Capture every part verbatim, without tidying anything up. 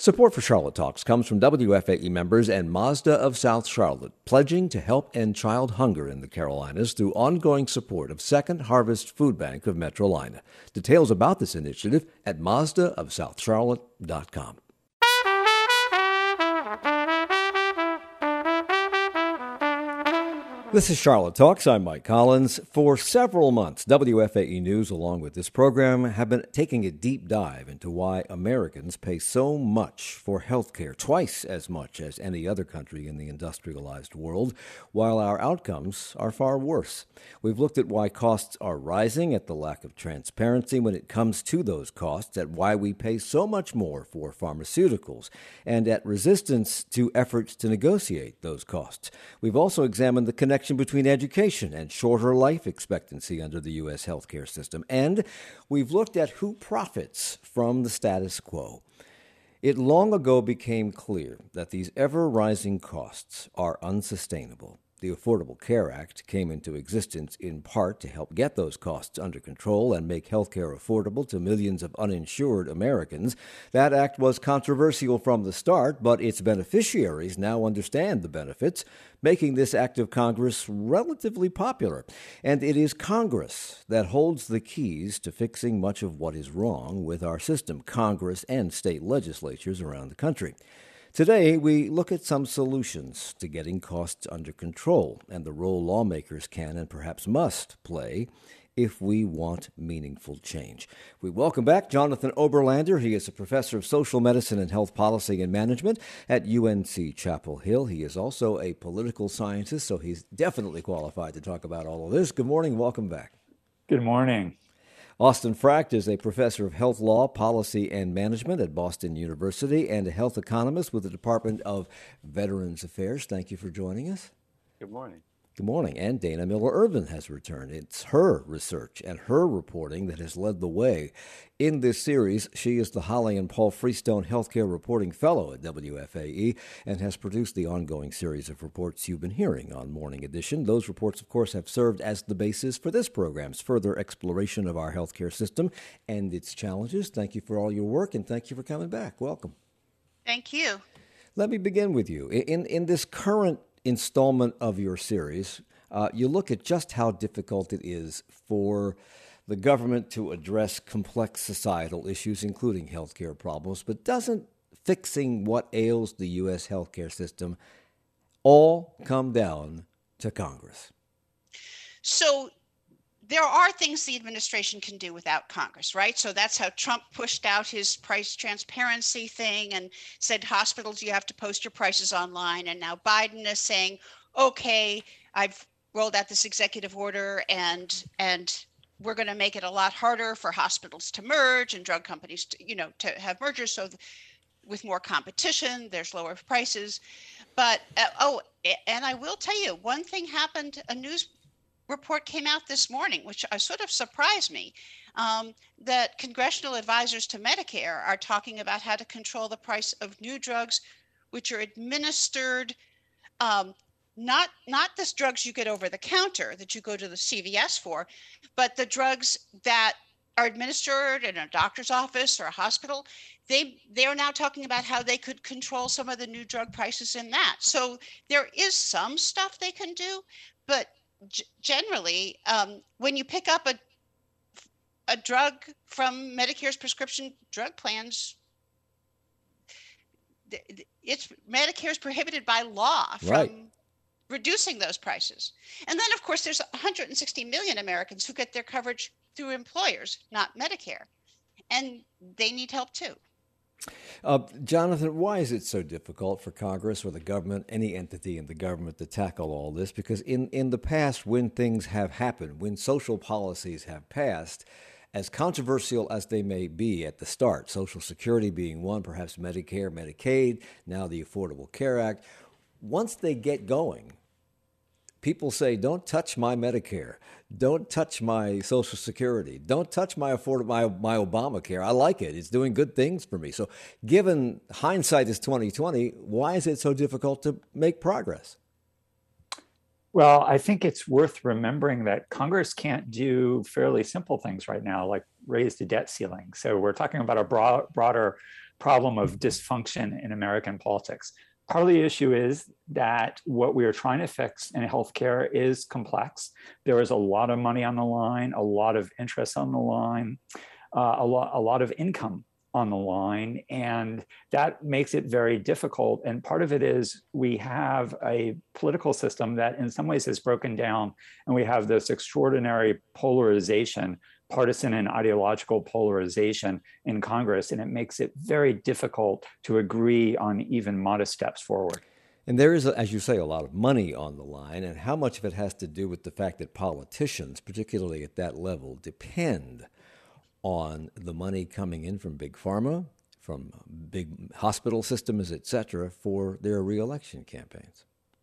Support for Charlotte Talks comes from W F A E members and Mazda of South Charlotte, pledging to help end child hunger in the Carolinas through ongoing support of Second Harvest Food Bank of Metrolina. Details about this initiative at mazda of south charlotte dot com. This is Charlotte Talks. I'm Mike Collins. For several months, W F A E News, along with this program, have been taking a deep dive into why Americans pay so much for health care, twice as much as any other country in the industrialized world, while our outcomes are far worse. We've looked at why costs are rising, at the lack of transparency when it comes to those costs, at why we pay so much more for pharmaceuticals, and at resistance to efforts to negotiate those costs. We've also examined the connection between education and shorter life expectancy under the U S healthcare system. And we've looked at who profits from the status quo. It long ago became clear that these ever-rising costs are unsustainable. The Affordable Care Act came into existence in part to help get those costs under control and make health care affordable to millions of uninsured Americans. That act was controversial from the start, but its beneficiaries now understand the benefits, making this act of Congress relatively popular. And it is Congress that holds the keys to fixing much of what is wrong with our system, Congress and state legislatures around the country. Today, we look at some solutions to getting costs under control and the role lawmakers can and perhaps must play if we want meaningful change. We welcome back Jonathan Oberlander. He is a professor of social medicine and health policy and management at U N C Chapel Hill. He is also a political scientist, so he's definitely qualified to talk about all of this. Good morning. Welcome back. Good morning. Austin Fracht is a professor of health law, policy, and management at Boston University and a health economist with the Department of Veterans Affairs. Thank you for joining us. Good morning. Good morning. And Dana Miller-Ervin has returned. It's her research and her reporting that has led the way in this series. She is the Holly and Paul Freestone Healthcare Reporting Fellow at W F A E and has produced the ongoing series of reports you've been hearing on Morning Edition. Those reports, of course, have served as the basis for this program's further exploration of our healthcare system and its challenges. Thank you for all your work, and thank you for coming back. Welcome. Thank you. Let me begin with you. In, in this current installment of your series, uh, you look at just how difficult it is for the government to address complex societal issues, including healthcare problems, but doesn't fixing what ails the U S healthcare system all come down to Congress? So there are things the administration can do without Congress, right? So that's how Trump pushed out his price transparency thing and said, hospitals, you have to post your prices online. And now Biden is saying, okay, I've rolled out this executive order and and we're going to make it a lot harder for hospitals to merge and drug companies to, you know, to have mergers. So th- with more competition, there's lower prices. But, uh, oh, and I will tell you, one thing happened, a news report came out this morning, which uh, sort of surprised me, um, that congressional advisors to Medicare are talking about how to control the price of new drugs, which are administered, um, not not the drugs you get over the counter that you go to the C V S for, but the drugs that are administered in a doctor's office or a hospital. They they are now talking about how they could control some of the new drug prices in that. So there is some stuff they can do, but G- generally, um, when you pick up a a drug from Medicare's prescription drug plans, th- it's Medicare is prohibited by law from Right. reducing those prices. And then, of course, there's one hundred sixty million Americans who get their coverage through employers, not Medicare, and they need help too. Uh, Jonathan, why is it so difficult for Congress or the government, any entity in the government, to tackle all this? Because in, in the past, when things have happened, when social policies have passed, as controversial as they may be at the start, Social Security being one, perhaps Medicare, Medicaid, now the Affordable Care Act, once they get going, people say, don't touch my Medicare. Don't touch my Social Security. Don't touch my afford- my, my Obamacare. I like it. It's doing good things for me. So given hindsight is twenty twenty, why is it so difficult to make progress? Well, I think it's worth remembering that Congress can't do fairly simple things right now, like raise the debt ceiling. So we're talking about a broad, broader problem of dysfunction in American politics. Part of the issue is that what we are trying to fix in healthcare is complex. There is a lot of money on the line, a lot of interest on the line, uh, a lot, a lot of income on the line, and that makes it very difficult. And part of it is we have a political system that in some ways is broken down, and we have this extraordinary polarization, partisan and ideological polarization in Congress, and it makes it very difficult to agree on even modest steps forward. And there is, as you say, a lot of money on the line, and how much of it has to do with the fact that politicians, particularly at that level, depend on the money coming in from big pharma, from big hospital systems, et cetera, for their reelection campaigns.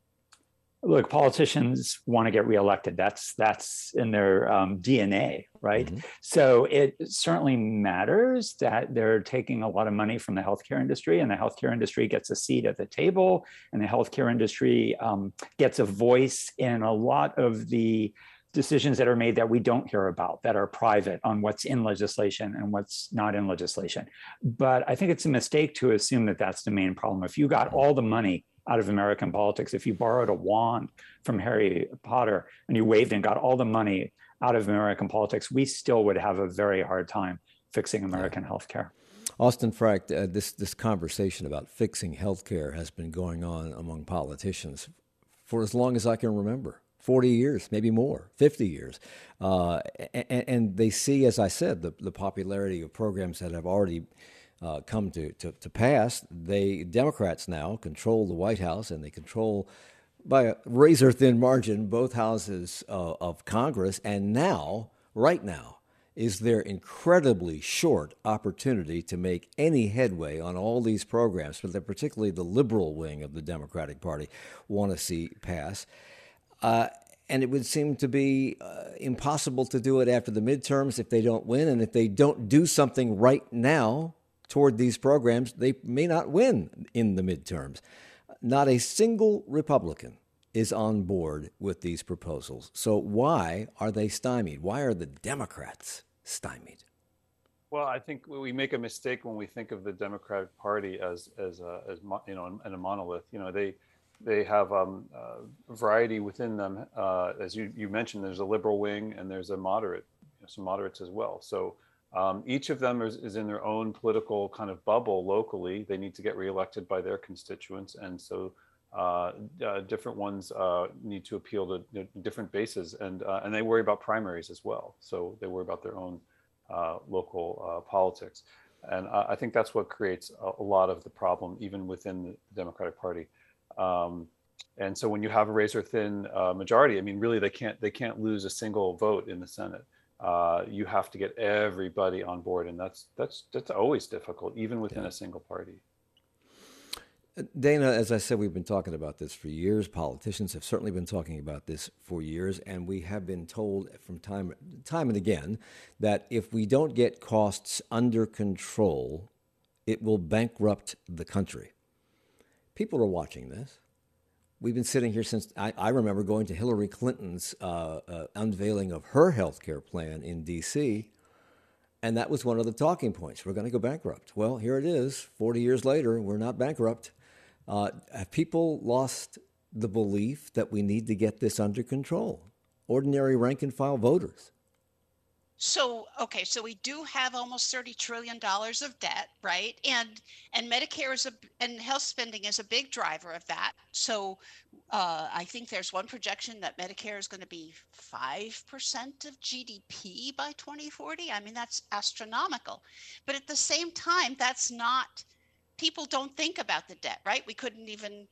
Look, politicians want to get reelected. That's that's in their um, D N A, right? Mm-hmm. So it certainly matters that they're taking a lot of money from the healthcare industry, and the healthcare industry gets a seat at the table, and the healthcare industry um, gets a voice in a lot of the decisions that are made that we don't hear about, that are private, on what's in legislation and what's not in legislation. But I think it's a mistake to assume that that's the main problem. If you got all the money out of American politics, if you borrowed a wand from Harry Potter and you waved and got all the money out of American politics, we still would have a very hard time fixing American yeah. healthcare. Austin Frakt, uh, this, this conversation about fixing healthcare has been going on among politicians for as long as I can remember. forty years, maybe more, fifty years. Uh, and, and they see, as I said, the, the popularity of programs that have already uh, come to, to, to pass. They, Democrats now control the White House, and they control, by a razor-thin margin, both houses uh, of Congress. And now, right now, is their incredibly short opportunity to make any headway on all these programs, but particularly the liberal wing of the Democratic Party want to see pass. Uh, and it would seem to be uh, impossible to do it after the midterms if they don't win. And if they don't do something right now toward these programs, they may not win in the midterms. Not a single Republican is on board with these proposals. So why are they stymied? Why are the Democrats stymied? Well, I think we make a mistake when we think of the Democratic Party as as a, as you know, and a monolith. You know, they they have um, uh, variety within them. Uh, as you, you mentioned, there's a liberal wing and there's a moderate, you know, some moderates as well. So um, each of them is, is in their own political kind of bubble locally. They need to get reelected by their constituents, and so uh, uh, different ones uh, need to appeal to you know, different bases, and uh, and they worry about primaries as well. So they worry about their own uh, local uh, politics, and I, I think that's what creates a, a lot of the problem, even within the Democratic Party. Um, and so when you have a razor thin uh, majority, I mean, really, they can't they can't lose a single vote in the Senate. Uh, you have to get everybody on board, and that's that's that's always difficult, even within yeah. a single party. Dana, as I said, we've been talking about this for years. Politicians have certainly been talking about this for years, and we have been told from time time and again that if we don't get costs under control, it will bankrupt the country. People are watching this. We've been sitting here since, I, I remember going to Hillary Clinton's uh, uh, unveiling of her health care plan in D C, and that was one of the talking points. We're going to go bankrupt. Well, here it is, forty years later, we're not bankrupt. Uh, have people lost the belief that we need to get this under control? Ordinary rank and file voters. So, okay, so we do have almost thirty trillion dollars of debt, right? And and Medicare is a, and health spending is a big driver of that. So uh, I think there's one projection that Medicare is going to be five percent of G D P by twenty forty. I mean, that's astronomical. But at the same time, that's not, people don't think about the debt, right? We couldn't even,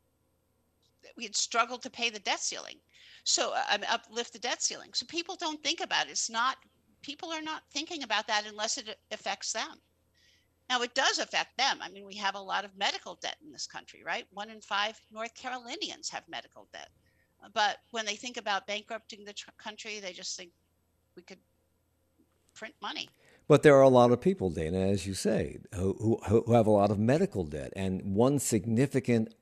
we had struggled to pay the debt ceiling. So I um, uplift the debt ceiling. So people don't think about it. It's not, people are not thinking about that unless it affects them. Now it does affect them. I mean, we have a lot of medical debt in this country, right? One in five North Carolinians have medical debt. But when they think about bankrupting the tr- country, they just think we could print money. But there are a lot of people, Dana, as you say, who, who, who have a lot of medical debt. And one significant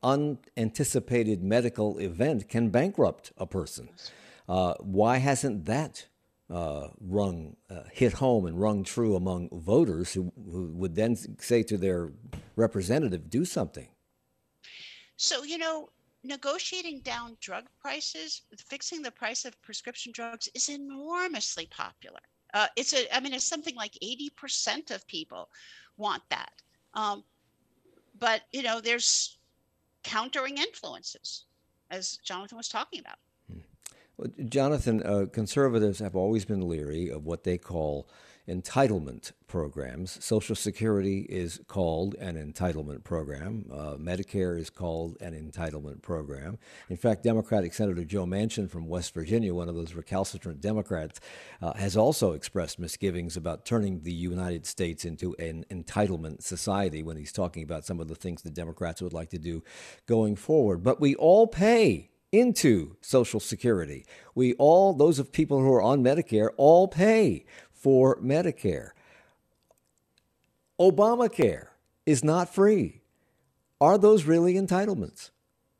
unanticipated medical event can bankrupt a person. Uh, why hasn't that uh, rung, uh, hit home and rung true among voters who, who would then say to their representative, do something. So, you know, negotiating down drug prices, fixing the price of prescription drugs is enormously popular. Uh, it's a, I mean, it's something like eighty percent of people want that. Um, but, you know, there's countering influences, as Jonathan was talking about. Well, Jonathan, uh, conservatives have always been leery of what they call entitlement programs. Social Security is called an entitlement program. Uh, Medicare is called an entitlement program. In fact, Democratic Senator Joe Manchin from West Virginia, one of those recalcitrant Democrats, uh, has also expressed misgivings about turning the United States into an entitlement society when he's talking about some of the things the Democrats would like to do going forward. But we all pay into Social Security. We all, those of people who are on Medicare, all pay for Medicare. Obamacare is not free. Are those really entitlements?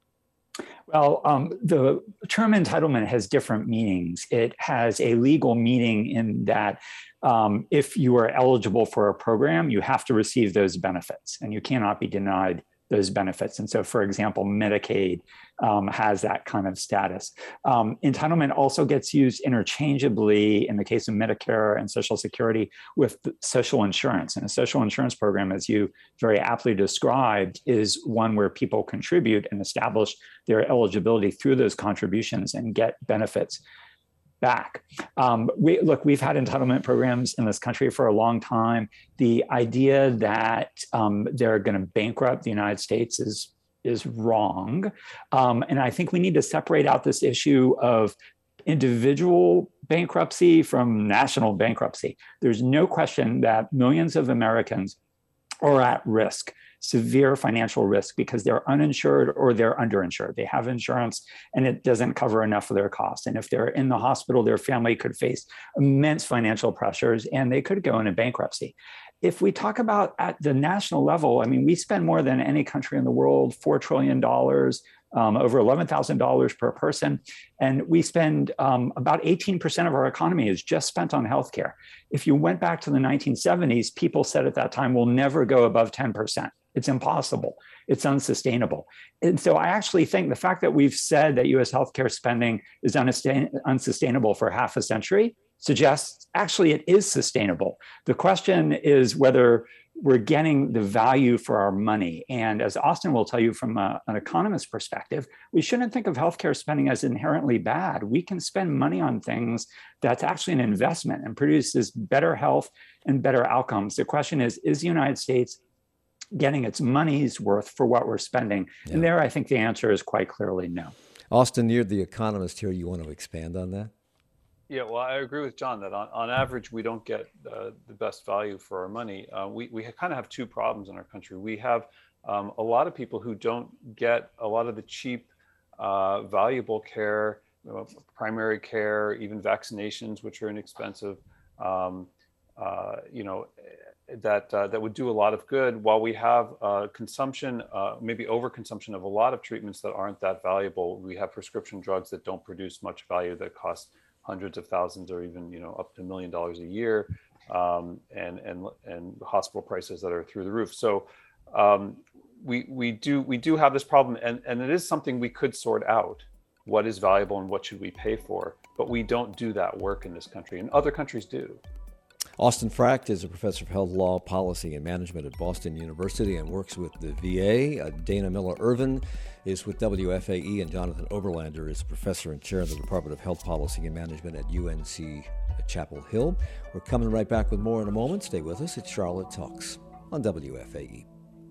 Well, um, the term entitlement has different meanings. It has a legal meaning in that um, if you are eligible for a program, you have to receive those benefits, and you cannot be denied those benefits. And so, for example, Medicaid um, has that kind of status. Um, entitlement also gets used interchangeably in the case of Medicare and Social Security with social insurance. And a social insurance program, as you very aptly described, is one where people contribute and establish their eligibility through those contributions and get benefits back. Um, we, look, we've had entitlement programs in this country for a long time. The idea that um, they're going to bankrupt the United States is, is wrong. Um, and I think we need to separate out this issue of individual bankruptcy from national bankruptcy. There's no question that millions of Americans are at risk, severe financial risk, because they're uninsured or they're underinsured. They have insurance and it doesn't cover enough of their costs. And if they're in the hospital, their family could face immense financial pressures and they could go into bankruptcy. If we talk about at the national level, I mean, we spend more than any country in the world, four trillion dollars, um, over eleven thousand dollars per person. And we spend um, about eighteen percent of our economy is just spent on healthcare. If you went back to the nineteen seventies, people said at that time, we'll never go above ten percent. It's impossible. It's unsustainable. And so I actually think the fact that we've said that U S healthcare spending is unsustainable for half a century suggests actually it is sustainable. The question is whether we're getting the value for our money. And as Austin will tell you from a, an economist perspective, we shouldn't think of healthcare spending as inherently bad. We can spend money on things that's actually an investment and produces better health and better outcomes. The question is, is the United States getting its money's worth for what we're spending? Yeah. And there, I think the answer is quite clearly no. Austin, you're the economist here. You want to expand on that? Yeah, well, I agree with John that on, on average, we don't get uh, the best value for our money. Uh, we we kind of have two problems in our country. We have um, a lot of people who don't get a lot of the cheap, uh, valuable care, you know, primary care, even vaccinations, which are inexpensive, um, uh, you know, that uh, that would do a lot of good, while we have uh, consumption, uh, maybe overconsumption of a lot of treatments that aren't that valuable. We have prescription drugs that don't produce much value, that cost hundreds of thousands or even, you know, up to a million dollars a year, um, and and and hospital prices that are through the roof. So um, we we do we do have this problem, and and it is something we could sort out. What is valuable and what should we pay for? But we don't do that work in this country, and other countries do. Austin Fracht is a professor of health law, policy, and management at Boston University and works with the V A. Uh, Dana Miller-Irvin is with W F A E, and Jonathan Oberlander is professor and chair of the Department of Health Policy and Management at U N C Chapel Hill. We're coming right back with more in a moment. Stay with us. It's Charlotte Talks on W F A E.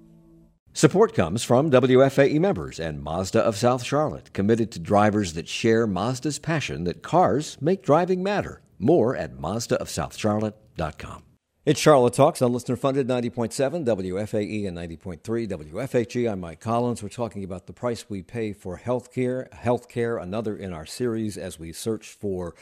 Support comes from W F A E members and Mazda of South Charlotte, committed to drivers that share Mazda's passion that cars make driving matter. More at Mazda of South Charlotte dot com. It's Charlotte Talks on listener-funded ninety point seven W F A E and ninety point three W F H E. I'm Mike Collins. We're talking about the price we pay for health care, health care, another in our series as we search for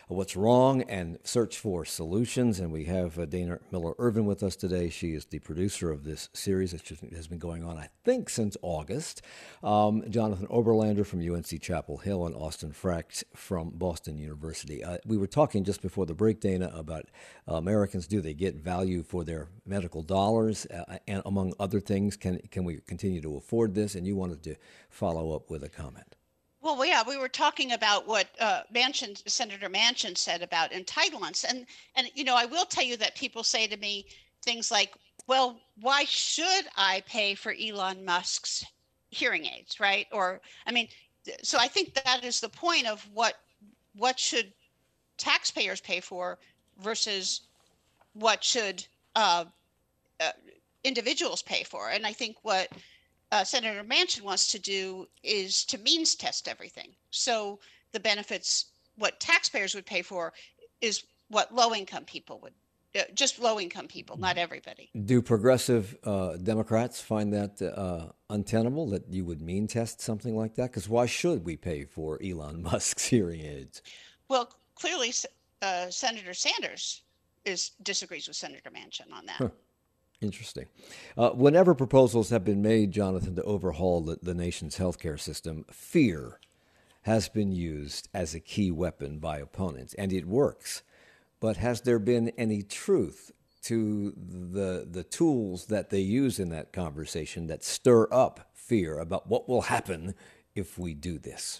what's wrong and search for solutions. And we have uh, Dana Miller Irvin with us today. She is the producer of this series that has been going on, I think, since August. Um, Jonathan Oberlander from U N C Chapel Hill and Austin Fracht from Boston University. Uh, we were talking just before the break, Dana, about uh, Americans. Do they get value for their medical dollars? Uh, and among other things, can can we continue to afford this? And you wanted to follow up with a comment. Well, yeah, we were talking about what uh, Manchin, Senator Manchin said about entitlements. And, and, you know, I will tell you that people say to me things like, well, why should I pay for Elon Musk's hearing aids, right? Or, I mean, so I think that is the point of what, what should taxpayers pay for versus what should uh, uh, individuals pay for. And I think what Uh, Senator Manchin wants to do is to means test everything. So the benefits, what taxpayers would pay for, is what low-income people would, uh, just low-income people, not everybody. Do progressive uh, Democrats find that uh, untenable, that you would mean test something like that? Because why should we pay for Elon Musk's hearing aids? Well, clearly, uh, Senator Sanders is disagrees with Senator Manchin on that. Huh. Interesting. Uh, whenever proposals have been made, Jonathan, to overhaul the, the nation's healthcare system, fear has been used as a key weapon by opponents, and it works. But has there been any truth to the the tools that they use in that conversation that stir up fear about what will happen if we do this?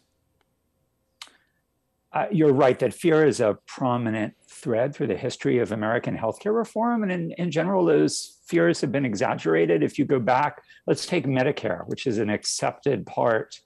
Uh, you're right that fear is a prominent thread through the history of American healthcare reform. And in, in general, those fears have been exaggerated. If you go back, let's take Medicare, which is an accepted part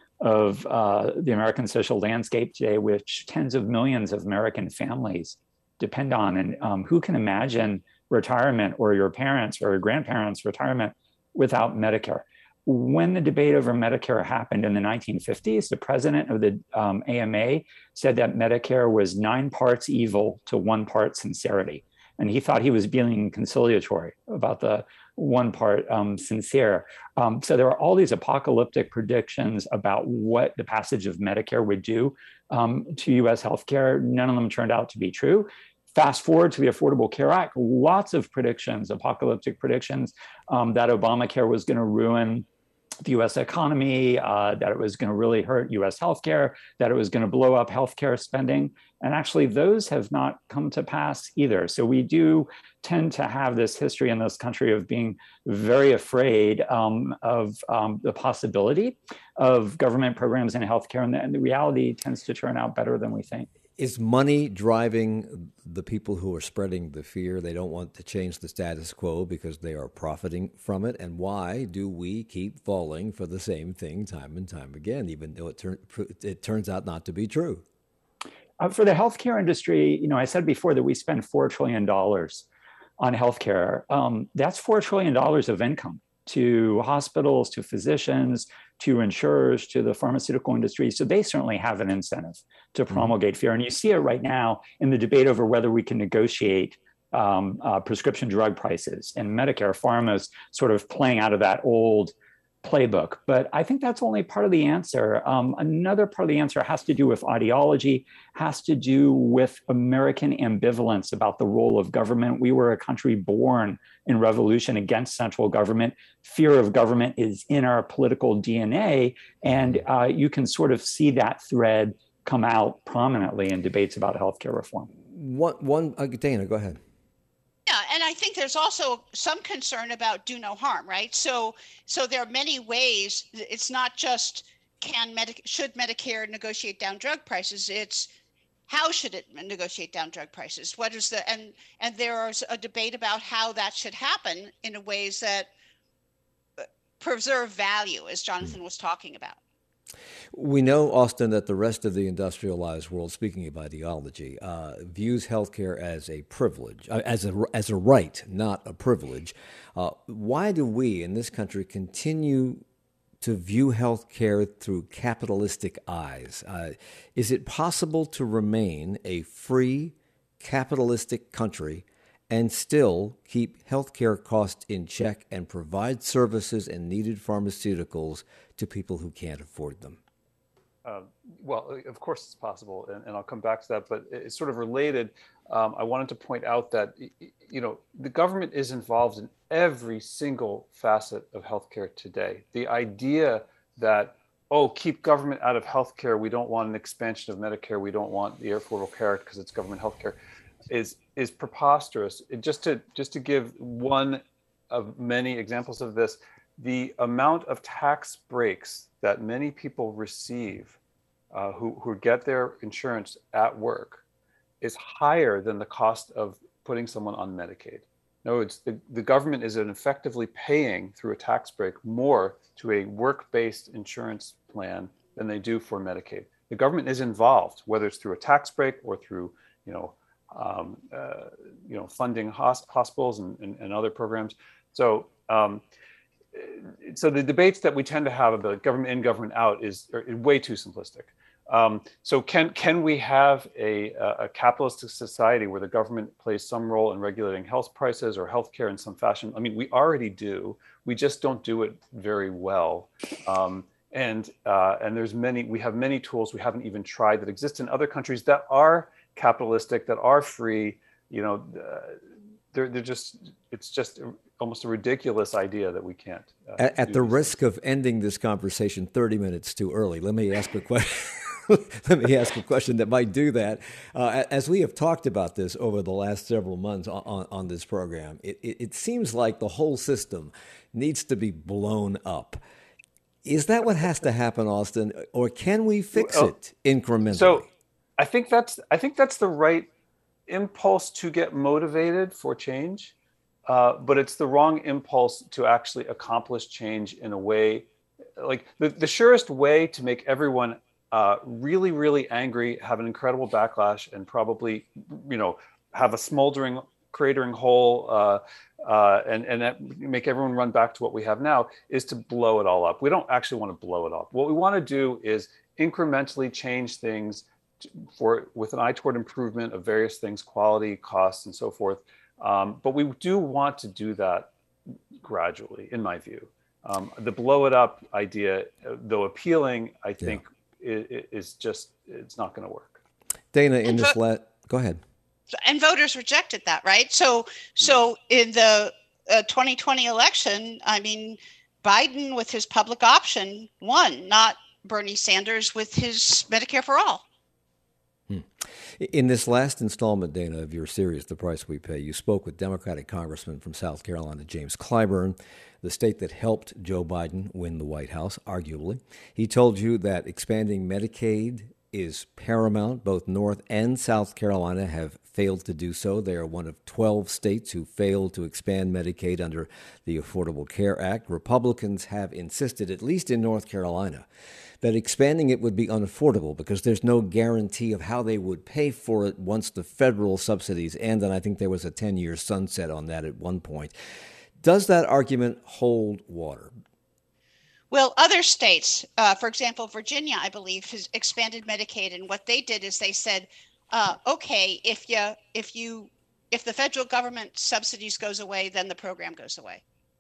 of uh, the American social landscape today, which tens of millions of American families depend on. And um, who can imagine retirement or your parents or your grandparents' retirement without Medicare? When the debate over Medicare happened in the nineteen fifties, the president of the um, A M A said that Medicare was nine parts evil to one part sincerity. And he thought he was being conciliatory about the one part um, sincere. Um, so there are all these apocalyptic predictions about what the passage of Medicare would do um, to U S healthcare. None of them turned out to be true. Fast forward to the Affordable Care Act, lots of predictions, apocalyptic predictions um, that Obamacare was going to ruin the U S economy, uh, that it was going to really hurt U S healthcare, that it was going to blow up healthcare spending. And actually, those have not come to pass either. So we do tend to have this history in this country of being very afraid um, of um, the possibility of government programs in healthcare. And the, and the reality tends to turn out better than we think. Is money driving the people who are spreading the fear? They don't want to change the status quo because they are profiting from it. And why do we keep falling for the same thing time and time again, even though it, tur- it turns out not to be true? Uh, for the healthcare industry, you know, I said before that we spend four trillion dollars on healthcare. Um, that's four trillion dollars of income to hospitals, to physicians, to insurers, to the pharmaceutical industry. So they certainly have an incentive to promulgate fear. And you see it right now in the debate over whether we can negotiate um, uh, prescription drug prices. And Medicare, pharma's sort of playing out of that old playbook. But I think that's only part of the answer. Um, another part of the answer has to do with ideology, has to do with American ambivalence about the role of government. We were a country born in revolution against central government. Fear of government is in our political D N A. And uh, you can sort of see that thread come out prominently in debates about healthcare reform. One, one uh, Dana, go ahead. Yeah, and I think there's also some concern about do no harm, right? So, so there are many ways. It's not just can Medi- should Medicare negotiate down drug prices. It's how should it negotiate down drug prices? What is the and and there is a debate about how that should happen in a ways that preserve value, as Jonathan was talking about. We know, Austin, that the rest of the industrialized world, speaking of ideology, uh, views healthcare as a privilege, uh, as a as a right, not a privilege. Uh, why do we in this country continue to view healthcare through capitalistic eyes? Uh, is it possible to remain a free, capitalistic country and still keep healthcare costs in check and provide services and needed pharmaceuticals to people who can't afford them? Uh, well, of course it's possible, and, and I'll come back to that, but it's sort of related. Um, I wanted to point out that, you know, the government is involved in every single facet of healthcare today. The idea that, oh, keep government out of healthcare, we don't want an expansion of Medicare, we don't want the Affordable Care Act because it's government healthcare, is is preposterous. It, just to just to give one of many examples of this, the amount of tax breaks that many people receive uh, who, who get their insurance at work is higher than the cost of putting someone on Medicaid. No, it's the, the government is effectively paying through a tax break more to a work-based insurance plan than they do for Medicaid. The government is involved, whether it's through a tax break or through, you know, um, uh, you know, funding hos- hospitals and, and, and other programs. So, um, so the debates that we tend to have about government in, government out is are way too simplistic. Um, so can can we have a, a capitalistic society where the government plays some role in regulating health prices or healthcare in some fashion? I mean, we already do. We just don't do it very well. Um, and uh, and there's many. We have many tools we haven't even tried that exist in other countries that are capitalistic, that are free. You know, uh, they're they're just. It's just almost a ridiculous idea that we can't. Uh, at at the risk things. of ending this conversation thirty minutes too early, let me ask a question. Let me ask a question that might do that. Uh, as we have talked about this over the last several months on, on, on this program, it, it, it seems like the whole system needs to be blown up. Is that what has to happen, Austin, or can we fix well, it incrementally? So, I think that's I think that's the right impulse to get motivated for change, uh, but it's the wrong impulse to actually accomplish change in a way. Like the, the surest way to make everyone Uh, really, really angry, have an incredible backlash, and probably, you know, have a smoldering, cratering hole, uh, uh, and and that make everyone run back to what we have now, is to blow it all up. We don't actually want to blow it up. What we want to do is incrementally change things to, for with an eye toward improvement of various things, quality, costs, and so forth. Um, but we do want to do that gradually, in my view. Um, the blow it up idea, though appealing, I think. Yeah. Is just, it's not going to work. Dana, in this let go ahead. And voters rejected that, right? So, so in the uh, twenty twenty election, I mean, Biden with his public option won, not Bernie Sanders with his Medicare for All. Hmm. In this last installment, Dana, of your series, The Price We Pay, you spoke with Democratic Congressman from South Carolina, James Clyburn, the state that helped Joe Biden win the White House, arguably. He told you that expanding Medicaid is paramount. Both North and South Carolina have failed to do so. They are one of twelve states who failed to expand Medicaid under the Affordable Care Act. Republicans have insisted, at least in North Carolina, that expanding it would be unaffordable because there's no guarantee of how they would pay for it once the federal subsidies end. And I think there was a ten-year sunset on that at one point. Does that argument hold water? Well, other states, uh, for example, Virginia, I believe, has expanded Medicaid. And what they did is they said, uh, okay, if you if you if the federal government subsidies goes away, then the program goes away.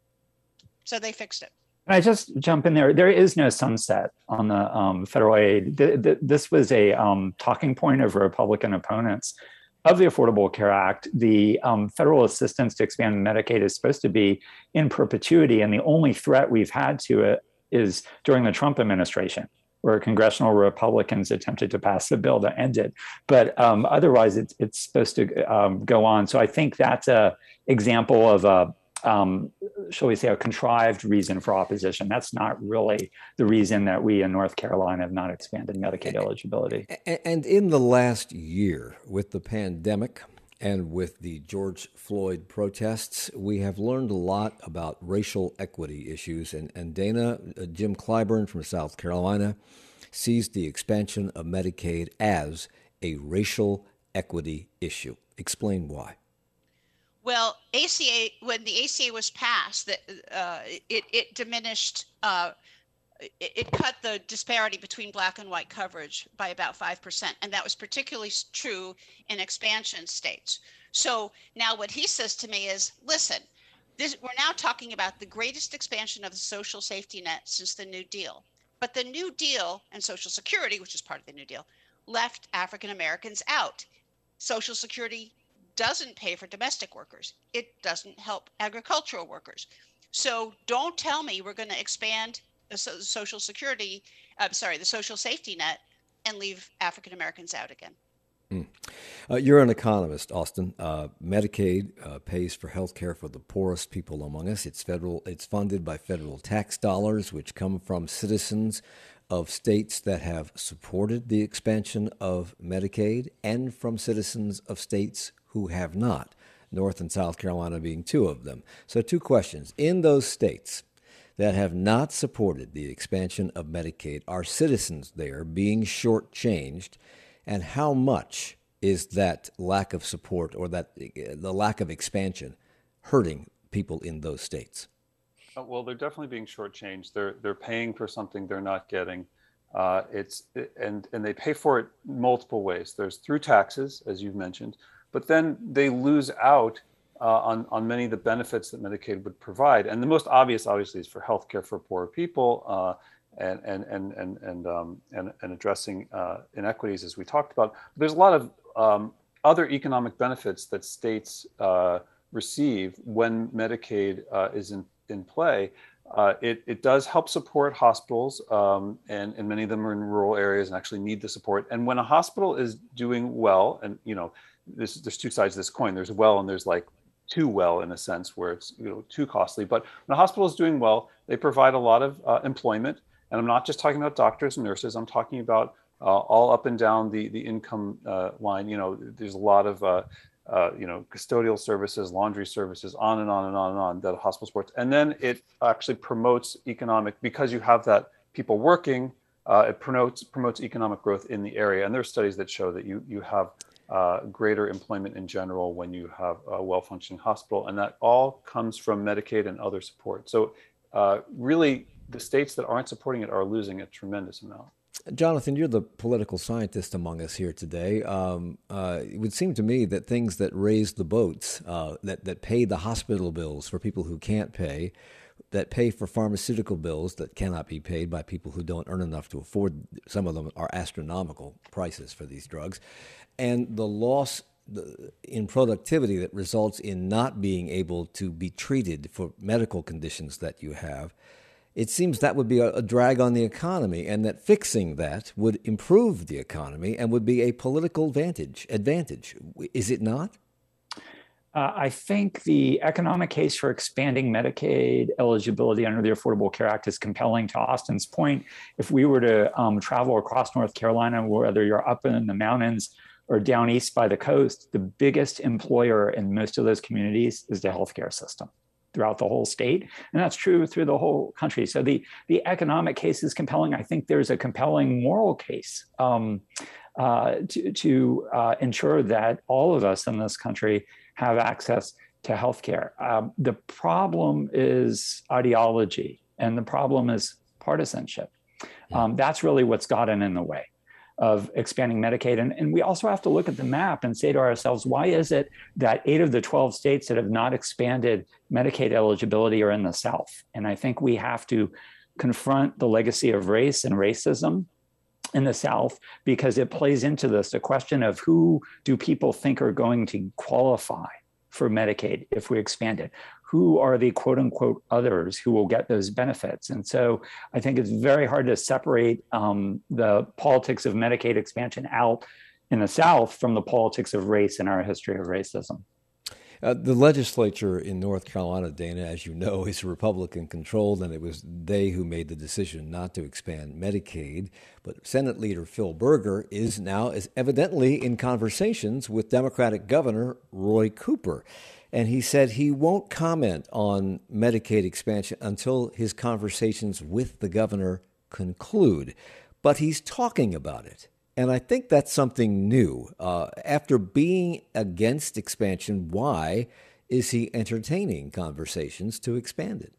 So they fixed it. Can I just jump in there? There is no sunset on the um, federal aid. Th- th- this was a um, talking point of Republican opponents of the Affordable Care Act. The um, federal assistance to expand Medicaid is supposed to be in perpetuity, and the only threat we've had to it is during the Trump administration, where congressional Republicans attempted to pass a bill that ended. But um, otherwise, it's, it's supposed to um, go on. So I think that's a example of a Um, shall we say, a contrived reason for opposition. That's not really the reason that we in North Carolina have not expanded Medicaid eligibility. And in the last year, with the pandemic and with the George Floyd protests, we have learned a lot about racial equity issues. And, and Dana, uh, Jim Clyburn from South Carolina, sees the expansion of Medicaid as a racial equity issue. Explain why. Well, A C A, when the A C A was passed, that uh, it it diminished, uh, it, it cut the disparity between black and white coverage by about five percent, and that was particularly true in expansion states. So now what he says to me is, listen, this, we're now talking about the greatest expansion of the social safety net since the New Deal. But the New Deal and Social Security, which is part of the New Deal, left African Americans out. Social Security doesn't pay for domestic workers. It doesn't help agricultural workers. So don't tell me we're going to expand the Social Security, I'm sorry, the social safety net and leave African Americans out again. Mm. Uh, you're an economist, Austin. Uh, Medicaid uh, pays for health care for the poorest people among us. It's federal. It's funded by federal tax dollars, which come from citizens of states that have supported the expansion of Medicaid and from citizens of states who have not, North and South Carolina being two of them. So two questions. In those states that have not supported the expansion of Medicaid, are citizens there being shortchanged? And how much is that lack of support or that the lack of expansion hurting people in those states? Uh, well, they're definitely being shortchanged. They're they're paying for something they're not getting. Uh, it's and and they pay for it multiple ways. There's through taxes, as you've mentioned, but then they lose out uh, on on many of the benefits that Medicaid would provide. And the most obvious, obviously, is for healthcare for poor people. Uh, And and and and and um, and, and addressing uh, inequities, as we talked about. But there's a lot of um, other economic benefits that states uh, receive when Medicaid uh, is in in play. Uh, it it does help support hospitals, um, and and many of them are in rural areas and actually need the support. And when a hospital is doing well, and you know, this there's two sides of this coin. There's well and there's like too well in a sense where it's you know too costly. But when a hospital is doing well, they provide a lot of uh, employment. And I'm not just talking about doctors and nurses. I'm talking about uh, all up and down the the income uh, line. You know, there's a lot of uh, uh, you know custodial services, laundry services, on and on and on and on that a hospital supports. And then it actually promotes economic, because you have that people working. Uh, it promotes promotes economic growth in the area. And there are studies that show that you you have uh, greater employment in general when you have a well-functioning hospital, and that all comes from Medicaid and other support. So uh, really, the states that aren't supporting it are losing a tremendous amount. Jonathan, you're the political scientist among us here today. Um, uh, it would seem to me that things that raise the boats, uh, that, that pay the hospital bills for people who can't pay, that pay for pharmaceutical bills that cannot be paid by people who don't earn enough to afford, some of them are astronomical prices for these drugs, and the loss in productivity that results in not being able to be treated for medical conditions that you have, it seems that would be a, a drag on the economy, and that fixing that would improve the economy and would be a political advantage. Advantage, is it not? Uh, I think the economic case for expanding Medicaid eligibility under the Affordable Care Act is compelling. To Austin's point, if we were to um, travel across North Carolina, whether you're up in the mountains or down east by the coast, the biggest employer in most of those communities is the healthcare system throughout the whole state. And that's true through the whole country. So the, the economic case is compelling. I think there's a compelling moral case um, uh, to, to uh, ensure that all of us in this country have access to healthcare. Um, the problem is ideology, and the problem is partisanship. Um, that's really what's gotten in the way of expanding Medicaid. And, and we also have to look at the map and say to ourselves, why is it that eight of the twelve states that have not expanded Medicaid eligibility are in the South? And I think we have to confront the legacy of race and racism in the South, because it plays into this, the question of who do people think are going to qualify for Medicaid if we expand it? Who are the quote unquote others who will get those benefits? And so I think it's very hard to separate um, the politics of Medicaid expansion out in the South from the politics of race and our history of racism. Uh, the legislature in North Carolina, Dana, as you know, is Republican controlled, and it was they who made the decision not to expand Medicaid. But Senate Leader Phil Berger is now is evidently in conversations with Democratic Governor Roy Cooper. And he said he won't comment on Medicaid expansion until his conversations with the governor conclude. But he's talking about it. And I think that's something new. Uh, after being against expansion, why is he entertaining conversations to expand it?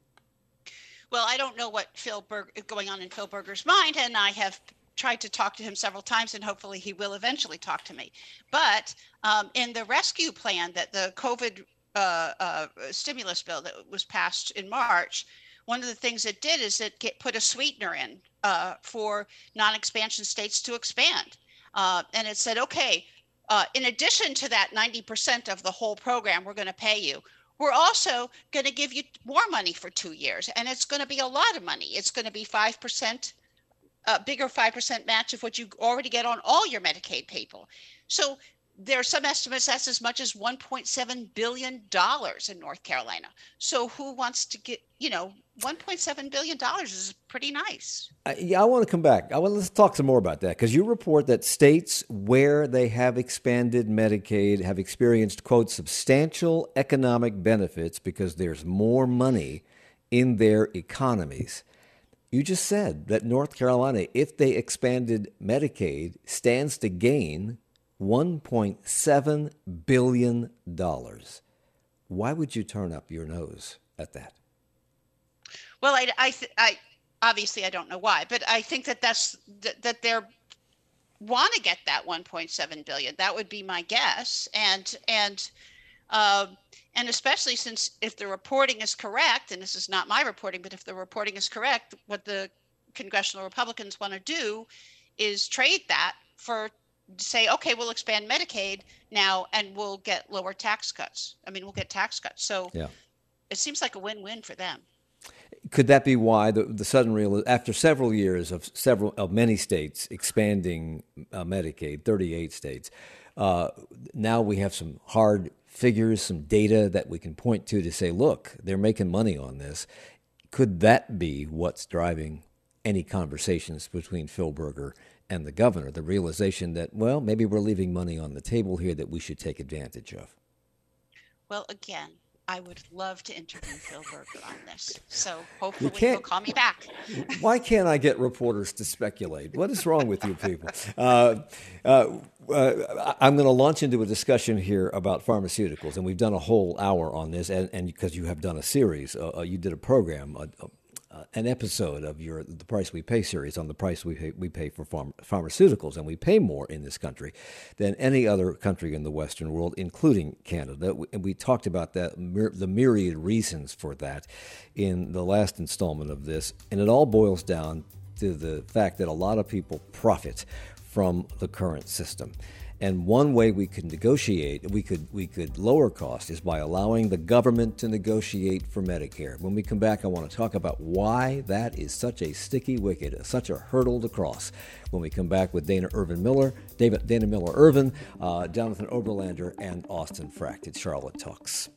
Well, I don't know what Phil Berg is going on in Phil Berger's mind, and I have tried to talk to him several times, and hopefully he will eventually talk to me. But um, in the rescue plan that the COVID uh, uh, stimulus bill that was passed in March, one of the things it did is it get, put a sweetener in uh, for non-expansion states to expand. Uh, and it said, okay, uh, in addition to that ninety percent of the whole program, we're going to pay you. We're also going to give you more money for two years. And it's going to be a lot of money. It's going to be five percent, a bigger five percent match of what you already get on all your Medicaid people. So there are some estimates that's as much as one point seven billion dollars in North Carolina. So who wants to get, you know, one point seven billion dollars is pretty nice. Uh, yeah, I want to come back. I want let's talk some more about that, because you report that states where they have expanded Medicaid have experienced, quote, substantial economic benefits because there's more money in their economies. You just said that North Carolina, if they expanded Medicaid, stands to gain one point seven billion dollars. Why would you turn up your nose at that? Well, I, I, th- I obviously I don't know why, but I think that that's that, that they're want to get that one point seven billion. That would be my guess, and and uh, and especially since if the reporting is correct, and this is not my reporting, but if the reporting is correct, what the congressional Republicans want to do is trade that for. Say, okay, we'll expand Medicaid now and we'll get lower tax cuts. I mean, we'll get tax cuts. So yeah. It seems like a win-win for them. Could that be why the, the sudden real, after several years of several of many states expanding uh, Medicaid, thirty-eight states, uh, now we have some hard figures, some data that we can point to to say, look, they're making money on this. Could that be what's driving any conversations between Phil Berger and the governor, the realization that, well, maybe we're leaving money on the table here that we should take advantage of? Well, again, I would love to interview Phil Berger on this. So hopefully he'll call me back. Why can't I get reporters to speculate? What is wrong with you people? Uh, uh, uh, I'm going to launch into a discussion here about pharmaceuticals, and we've done a whole hour on this, and, and because you have done a series, uh, you did a program, a, a, Uh, an episode of your The Price We Pay series on the price we pay, we pay for pharm- pharmaceuticals, and we pay more in this country than any other country in the Western world, including Canada. We, and we talked about that, myr- the myriad reasons for that in the last installment of this, and it all boils down to the fact that a lot of people profit from the current system. And one way we could negotiate, we could we could lower costs is by allowing the government to negotiate for Medicare. When we come back, I want to talk about why that is such a sticky wicket, such a hurdle to cross. When we come back with Dana Irvin Miller, David, Dana Miller Irvin, uh, Jonathan Oberlander, and Austin Fracht. It's Charlotte Talks.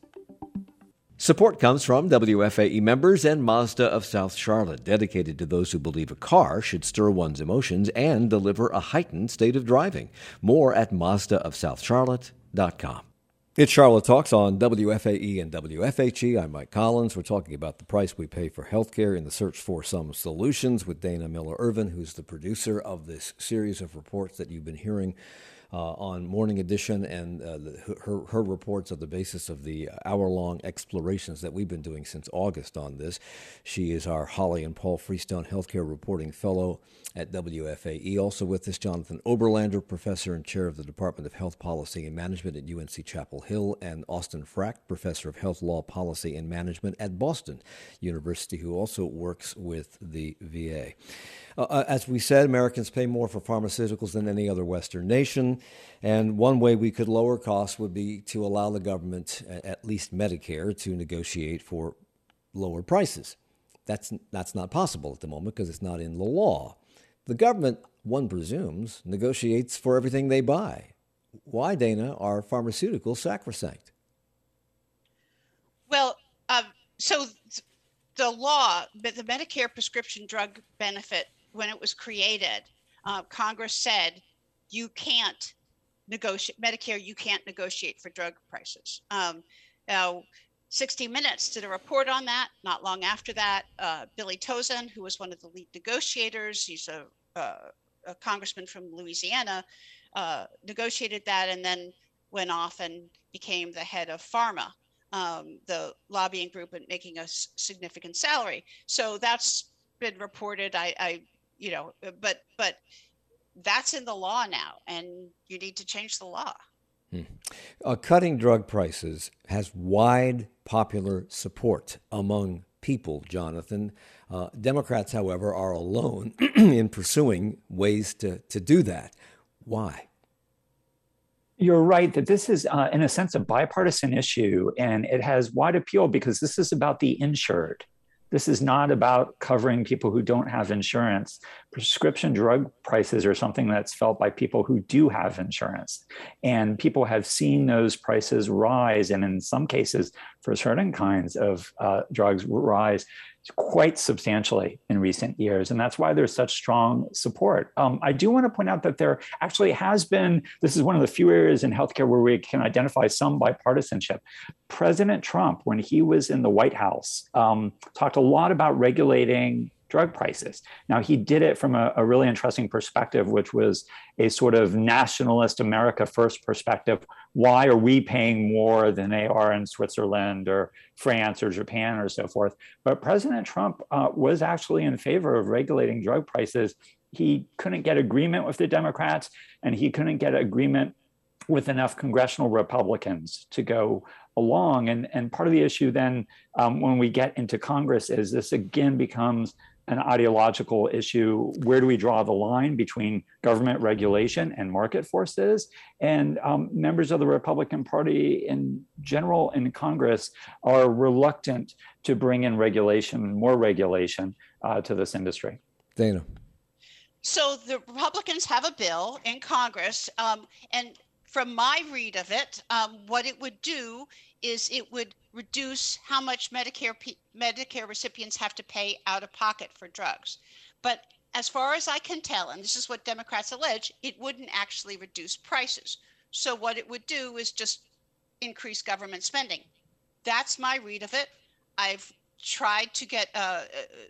Support comes from W F A E members and Mazda of South Charlotte, dedicated to those who believe a car should stir one's emotions and deliver a heightened state of driving. More at Mazda of South Charlotte dot com. It's Charlotte Talks on W F A E and W F H E. I'm Mike Collins. We're talking about the price we pay for healthcare in the search for some solutions with Dana Miller Irvin, who's the producer of this series of reports that you've been hearing Uh, on Morning Edition, and uh, the, her, her reports are the basis of the hour-long explorations that we've been doing since August on this. She is our Holly and Paul Freestone Healthcare Reporting Fellow at W F A E. Also with us, Jonathan Oberlander, Professor and Chair of the Department of Health Policy and Management at U N C Chapel Hill, and Austin Fracht, Professor of Health Law Policy and Management at Boston University, who also works with the V A. Uh, as we said, Americans pay more for pharmaceuticals than any other Western nation, and one way we could lower costs would be to allow the government, at least Medicare, to negotiate for lower prices. That's that's not possible at the moment because it's not in the law. The government, one presumes, negotiates for everything they buy. Why, Dana, are pharmaceuticals sacrosanct? Well, um, so the law, the Medicare prescription drug benefit, when it was created, uh, Congress said you can't negotiate Medicare. You can't negotiate for drug prices. Um, now, sixty minutes did a report on that. Not long after that, uh, Billy Tauzin, who was one of the lead negotiators, he's a, uh, a congressman from Louisiana, uh, negotiated that and then went off and became the head of PhRMA, um, the lobbying group, and making a s- significant salary. So that's been reported. I, I, you know, but but that's in the law now, and you need to change the law. Hmm. Uh, cutting drug prices has wide popular support among people, Jonathan. Uh, Democrats, however, are alone in pursuing ways to, to do that. Why? You're right that this is, uh, in a sense, a bipartisan issue, and it has wide appeal because this is about the insured. This is not about covering people who don't have insurance. Prescription drug prices are something that's felt by people who do have insurance. And people have seen those prices rise, and in some cases, for certain kinds of uh, drugs, rise quite substantially in recent years. And that's why there's such strong support. Um, I do want to point out that there actually has been, this is one of the few areas in healthcare where we can identify some bipartisanship. President Trump, when he was in the White House, um, talked a lot about regulating drug prices. Now, he did it from a, a really interesting perspective, which was a sort of nationalist America first perspective. Why are we paying more than they are in Switzerland or France or Japan or so forth? But President Trump uh, was actually in favor of regulating drug prices. He couldn't get agreement with the Democrats, and he couldn't get agreement with enough congressional Republicans to go along. And, and part of the issue then, um, when we get into Congress, is this again becomes an ideological issue. Where do we draw the line between government regulation and market forces? And um, members of the Republican Party in general in Congress are reluctant to bring in regulation, more regulation uh, to this industry. Dana. So the Republicans have a bill in Congress, um, and from my read of it, um, what it would do is it would reduce how much Medicare Medicare recipients have to pay out of pocket for drugs. But as far as I can tell, and this is what Democrats allege, it wouldn't actually reduce prices. So what it would do is just increase government spending. That's my read of it. I've tried to get uh,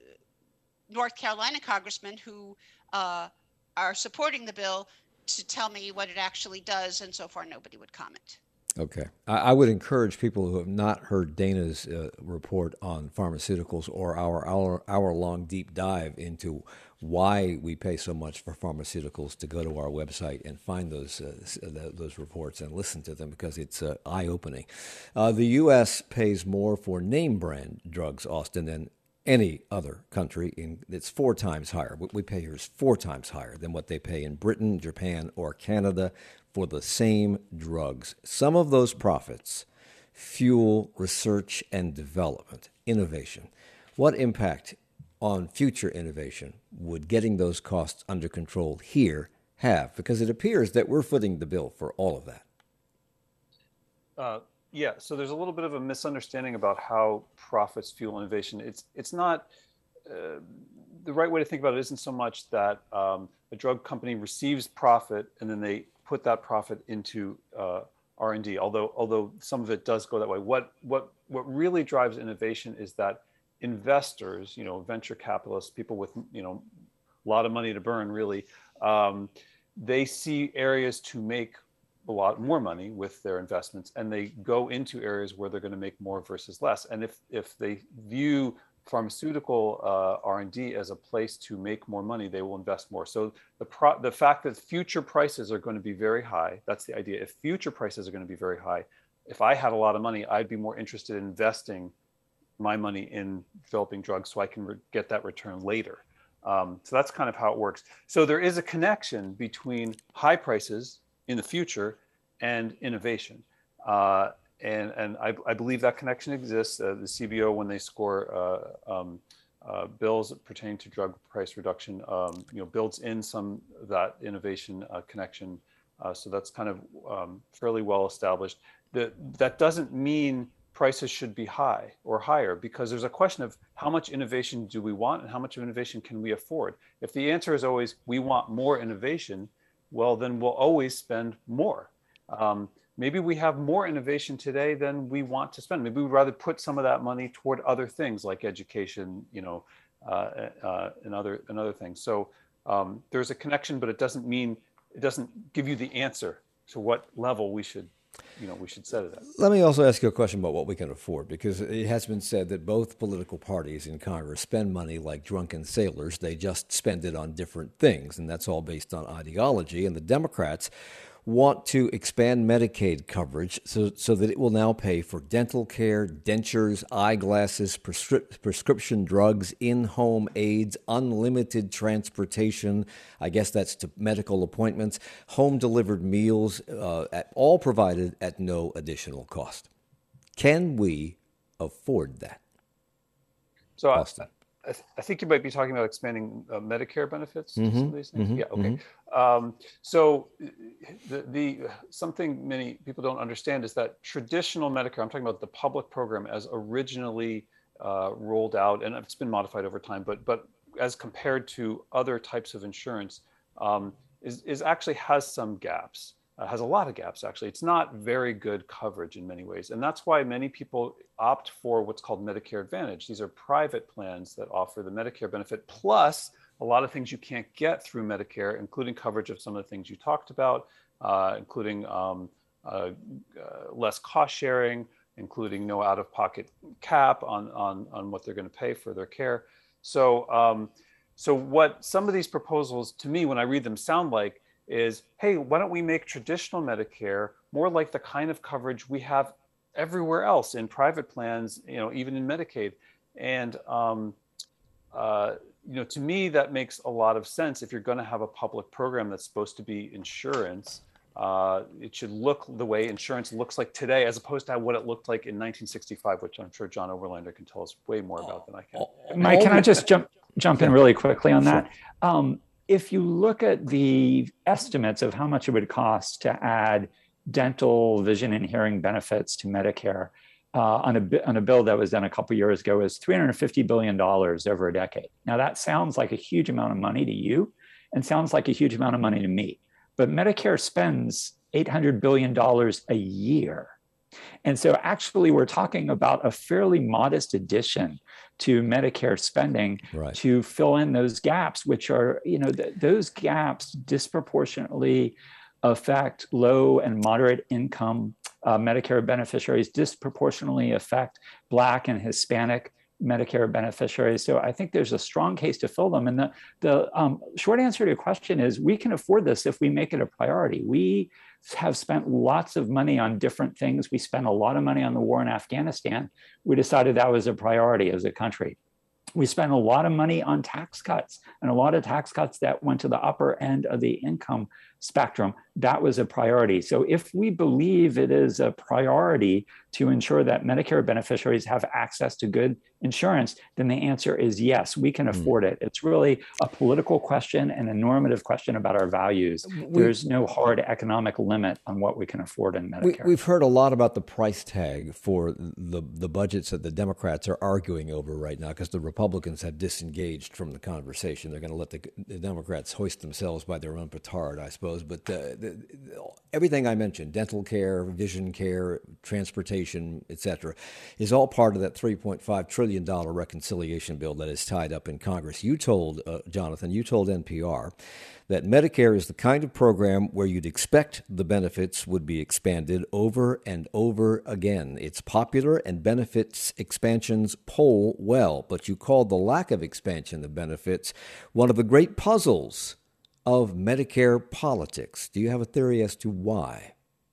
North Carolina congressmen who uh, are supporting the bill to tell me what it actually does, and so far nobody would comment. Okay. I, I would encourage people who have not heard Dana's uh, report on pharmaceuticals or our hour, hour-long deep dive into why we pay so much for pharmaceuticals to go to our website and find those uh, those reports and listen to them, because it's uh, eye-opening. Uh, the U S pays more for name-brand drugs, Austin, than any other country. In, it's four times higher. What we pay here is four times higher than what they pay in Britain, Japan, or Canada for the same drugs. Some of those profits fuel research and development, innovation. What impact on future innovation would getting those costs under control here have? Because it appears that we're footing the bill for all of that. Uh, yeah, so there's a little bit of a misunderstanding about how profits fuel innovation. It's it's not, uh, the right way to think about it isn't so much that um, a drug company receives profit and then they put that profit into uh, R and D, although although some of it does go that way. What what what really drives innovation is that investors, you know, venture capitalists, people with, you know, a lot of money to burn, really, um, they see areas to make a lot more money with their investments, and they go into areas where they're going to make more versus less. And if if they view pharmaceutical uh, R and D as a place to make more money, they will invest more. So the pro- the fact that future prices are going to be very high, that's the idea. If future prices are going to be very high, if I had a lot of money, I'd be more interested in investing my money in developing drugs so I can re- get that return later. Um, so that's kind of how it works. So there is a connection between high prices in the future and innovation. Uh, and and I, I believe that connection exists. Uh, the C B O, when they score uh, um, uh, bills pertaining to drug price reduction, um, you know, builds in some of that innovation uh, connection. Uh, so that's kind of um, fairly well established. The, that doesn't mean prices should be high or higher, because there's a question of how much innovation do we want and how much of innovation can we afford? If the answer is always we want more innovation, well, then we'll always spend more. Um, maybe we have more innovation today than we want to spend. Maybe we'd rather put some of that money toward other things like education, you know, uh, uh, and other and other things. So um, there's a connection, but it doesn't mean, it doesn't give you the answer to what level we should, you know, we should set it at. Let me also ask you a question about what we can afford, because it has been said that both political parties in Congress spend money like drunken sailors. They just spend it on different things, and that's all based on ideology. And the Democrats want to expand Medicaid coverage so, so that it will now pay for dental care, dentures, eyeglasses, prescri- prescription drugs, in-home aids, unlimited transportation. I guess that's to medical appointments, home-delivered meals, uh, at, all provided at no additional cost. Can we afford that? So I, Austin. I, th- I think you might be talking about expanding uh, Medicare benefits to Mm-hmm, some of these things. mm-hmm, Yeah, okay. mm-hmm. Um, so the, the something many people don't understand is that traditional Medicare, I'm talking about the public program as originally uh, rolled out, and it's been modified over time, but but as compared to other types of insurance, um, is, is actually has some gaps. Uh, has a lot of gaps, actually. It's not very good coverage in many ways. And that's why many people opt for what's called Medicare Advantage. These are private plans that offer the Medicare benefit, plus a lot of things you can't get through Medicare, including coverage of some of the things you talked about, uh, including um, uh, uh, less cost sharing, including no out-of-pocket cap on, on, on what they're going to pay for their care. So, um, so what some of these proposals, to me, when I read them, sound like is, hey, why don't we make traditional Medicare more like the kind of coverage we have everywhere else in private plans, you know, even in Medicaid. And, um, uh, you know, to me, that makes a lot of sense. If you're going to have a public program that's supposed to be insurance, uh, it should look the way insurance looks like today, as opposed to what it looked like in nineteen sixty-five, which I'm sure John Overlander can tell us way more about than I can. Mike, can I just jump jump in really quickly on that? Sure. Um, if you look at the estimates of how much it would cost to add dental, vision, and hearing benefits to Medicare uh, on a on a bill that was done a couple years ago, is three hundred fifty billion dollars over a decade. Now that sounds like a huge amount of money to you, and sounds like a huge amount of money to me. But Medicare spends eight hundred billion dollars a year. And so actually we're talking about a fairly modest addition to Medicare spending Right. to fill in those gaps, which are, you know, th- those gaps disproportionately affect low and moderate income uh, Medicare beneficiaries, disproportionately affect Black and Hispanic Medicare beneficiaries. So I think there's a strong case to fill them. And the, the um, short answer to your question is we can afford this if we make it a priority. We have spent lots of money on different things. We spent a lot of money on the war in Afghanistan. We decided that was a priority as a country. We spent a lot of money on tax cuts, and a lot of tax cuts that went to the upper end of the income spectrum. That was a priority. So if we believe it is a priority to ensure that Medicare beneficiaries have access to good insurance, then the answer is yes, we can afford it. It's really a political question and a normative question about our values. We, There's no hard economic limit on what we can afford in Medicare. We, we've heard a lot about the price tag for the, the budgets that the Democrats are arguing over right now, because the Republicans have disengaged from the conversation. They're going to let the, the Democrats hoist themselves by their own petard, I suppose. But uh, the, everything I mentioned, dental care, vision care, transportation, et cetera, is all part of that three point five trillion dollars reconciliation bill that is tied up in Congress. You told, uh, Jonathan, you told N P R that Medicare is the kind of program where you'd expect the benefits would be expanded over and over again. It's popular and benefits expansions poll well, but you called the lack of expansion of benefits one of the great puzzles of Medicare politics. Do you have a theory as to why?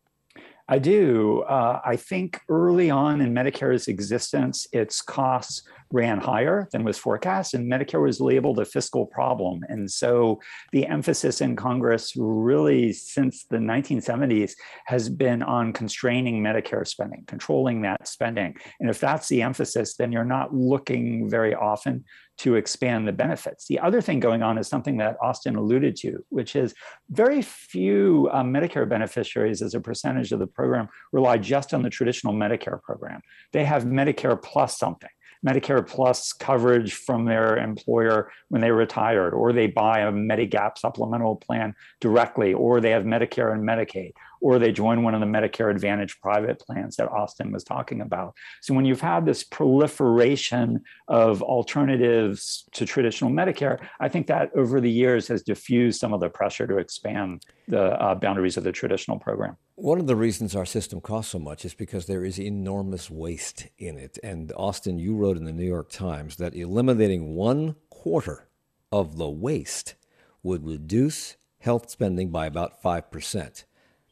I do. Uh, I think early on in Medicare's existence, its costs ran higher than was forecast, and Medicare was labeled a fiscal problem. And so the emphasis in Congress really since the nineteen seventies has been on constraining Medicare spending, controlling that spending. And if that's the emphasis, then you're not looking very often to expand the benefits. The other thing going on is something that Austin alluded to, which is very few um, Medicare beneficiaries as a percentage of the program rely just on the traditional Medicare program. They have Medicare plus something. Medicare plus coverage from their employer when they retired, or they buy a Medigap supplemental plan directly, or they have Medicare and Medicaid, or they join one of the Medicare Advantage private plans that Austin was talking about. So when you've had this proliferation of alternatives to traditional Medicare, I think that over the years has diffused some of the pressure to expand the uh, boundaries of the traditional program. One of the reasons our system costs so much is because there is enormous waste in it. And Austin, you wrote in the New York Times that eliminating one quarter of the waste would reduce health spending by about five percent.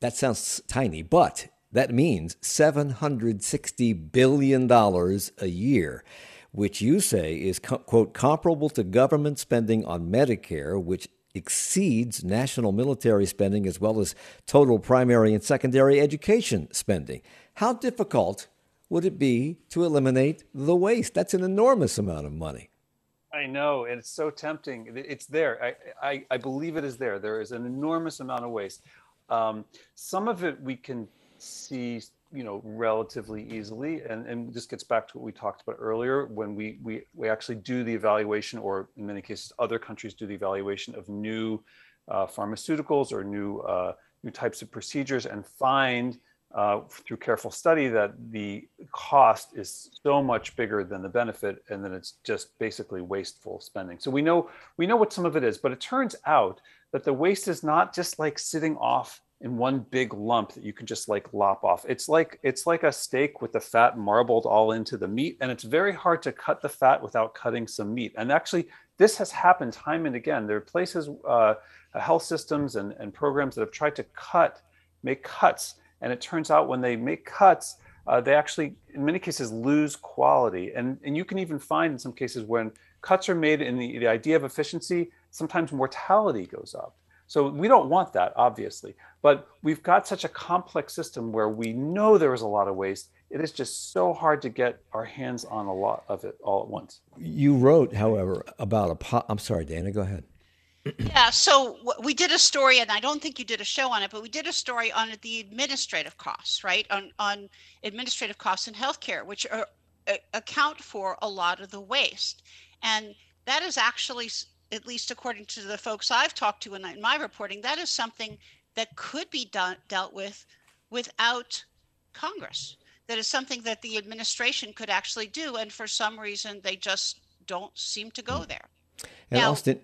That sounds tiny, but that means seven hundred sixty billion dollars a year, which you say is, quote, comparable to government spending on Medicare, which exceeds national military spending as well as total primary and secondary education spending. How difficult would it be to eliminate the waste? That's an enormous amount of money. I know, and it's so tempting. It's there. I, I, I believe it is there. There is an enormous amount of waste. Um, some of it we can see, you know, relatively easily, and, and this gets back to what we talked about earlier when we, we, we actually do the evaluation, or in many cases, other countries do the evaluation of new uh, pharmaceuticals or new, uh, new types of procedures, and find Uh, through careful study that the cost is so much bigger than the benefit, and then it's just basically wasteful spending. So we know we know what some of it is, but it turns out that the waste is not just like sitting off in one big lump that you can just like lop off. It's like it's like a steak with the fat marbled all into the meat, and it's very hard to cut the fat without cutting some meat. And actually, this has happened time and again. There are places, uh, health systems and, and programs that have tried to cut, make cuts. And it turns out when they make cuts, uh, they actually, in many cases, lose quality. And, and you can even find in some cases when cuts are made in the, the idea of efficiency, sometimes mortality goes up. So we don't want that, obviously. But we've got such a complex system where we know there is a lot of waste. It is just so hard to get our hands on a lot of it all at once. You wrote, however, about a, po- I'm sorry, Dana, go ahead. Yeah, so we did a story, and I don't think you did a show on it, but we did a story on the administrative costs, right? On on administrative costs in healthcare, which are, uh, account for a lot of the waste. And that is actually, at least according to the folks I've talked to in, in my reporting, that is something that could be done, dealt with without Congress. That is something that the administration could actually do, and for some reason, they just don't seem to go there. And now, Austin,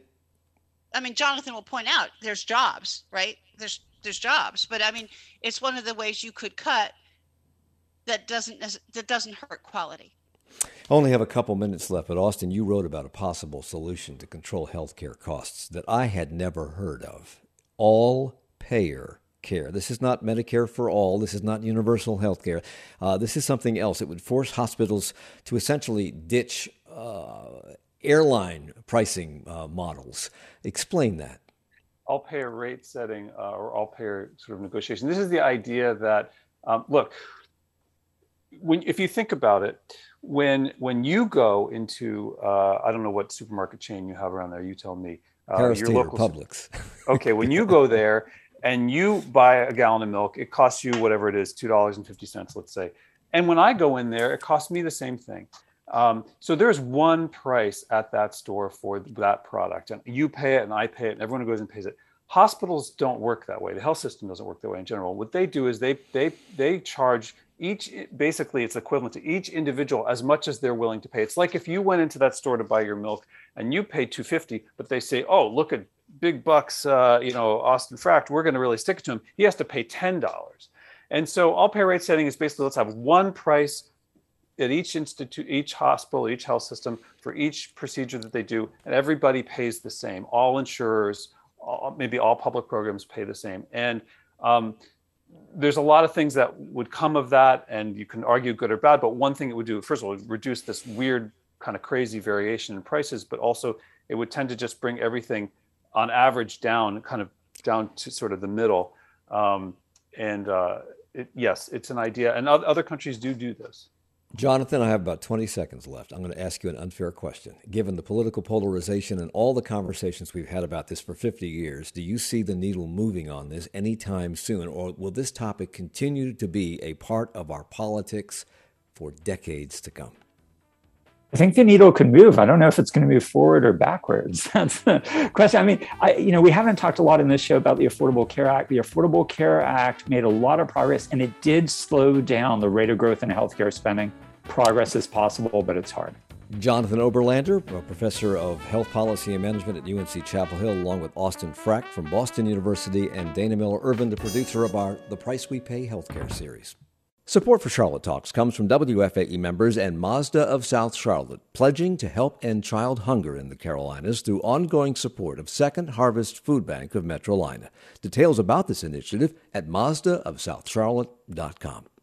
I mean, Jonathan will point out there's jobs, right? There's there's jobs, but I mean, it's one of the ways you could cut that doesn't that doesn't hurt quality. I only have a couple minutes left, but Austin, you wrote about a possible solution to control healthcare costs that I had never heard of. All payer care. This is not Medicare for all. This is not universal health care. Uh, this is something else. It would force hospitals to essentially ditch uh, airline pricing uh, models. Explain that. All payer rate setting uh, or all payer sort of negotiation. This is the idea that, um, look, when if you think about it, when when you go into, uh, I don't know what supermarket chain you have around there, you tell me. Uh, Harris your Teeter, local Publix. Okay, when you go there and you buy a gallon of milk, it costs you whatever it is, two dollars and fifty cents, let's say. And when I go in there, it costs me the same thing. Um, so there's one price at that store for that product, and you pay it and I pay it and everyone goes and pays it. Hospitals don't work that way. The health system doesn't work that way in general. What they do is they they they charge each, basically it's equivalent to each individual as much as they're willing to pay. It's like if you went into that store to buy your milk and you paid two dollars and fifty cents, but they say, oh, look at big bucks, uh, you know, Austin Fracht, we're going to really stick it to him. He has to pay ten dollars. And so all payer rate setting is basically, let's have one price at each institute, each hospital, each health system for each procedure that they do, and everybody pays the same. All insurers, all, maybe all public programs pay the same. And um, there's a lot of things that would come of that, and you can argue good or bad, but one thing it would do, first of all, it would reduce this weird kind of crazy variation in prices, but also it would tend to just bring everything on average down, kind of down to sort of the middle. Um, and uh, it, yes, it's an idea, and other countries do do this. Jonathan, I have about twenty seconds left. I'm going to ask you an unfair question. Given the political polarization and all the conversations we've had about this for fifty years, do you see the needle moving on this anytime soon, or will this topic continue to be a part of our politics for decades to come? I think the needle could move. I don't know if it's going to move forward or backwards. That's the question. I mean, I, you know, we haven't talked a lot in this show about the Affordable Care Act. The Affordable Care Act made a lot of progress, and it did slow down the rate of growth in healthcare spending. Progress is possible, but it's hard. Jonathan Oberlander, a professor of health policy and management at U N C Chapel Hill, along with Austin Fracht from Boston University, and Dana Miller-Ervin, the producer of our The Price We Pay Healthcare series. Support for Charlotte Talks comes from W F A E members and Mazda of South Charlotte, pledging to help end child hunger in the Carolinas through ongoing support of Second Harvest Food Bank of Metrolina. Details about this initiative at Mazda of South Charlotte dot com.